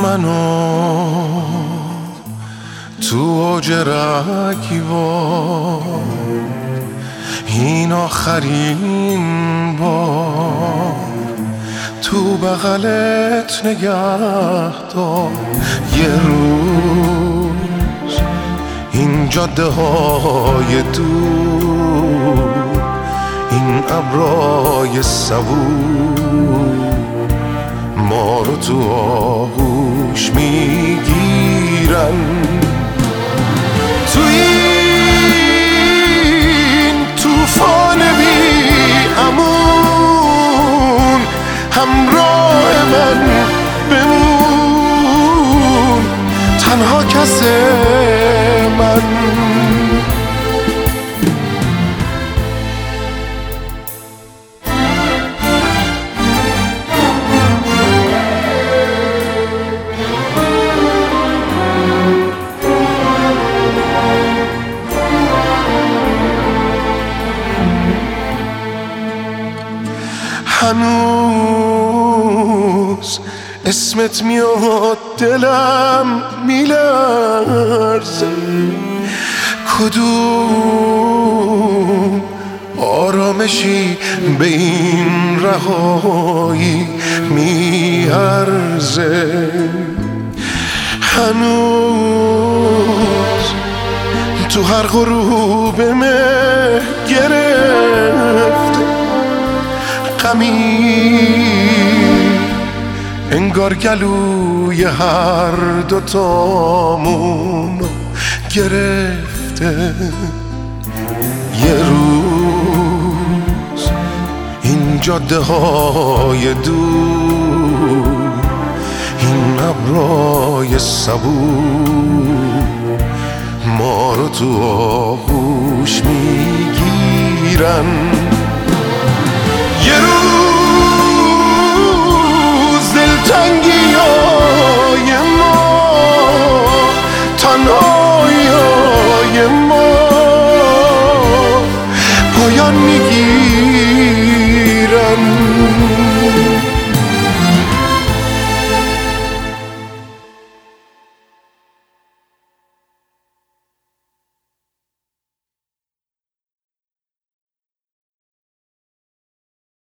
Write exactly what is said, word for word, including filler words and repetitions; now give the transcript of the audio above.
منو تو اوج رگبار، این آخرین بار تو بغلت نگه دار. یه روز این جاده های دور، این ابرای صبور ما رو تو آغوش میگیرن. تو این توفان بی امون همراه من بمون، تنها کس من. هنوز اسمت میاد دلم میلرزه، کدوم آرامشی به این رهایی میارزه. هنوز تو هر غروب مه گرفته غمی، انگار گلوی هر دوتامون گرفته. یه روز این جاده های دور، این ابرای صبور ما رو تو آغوش میگیرن.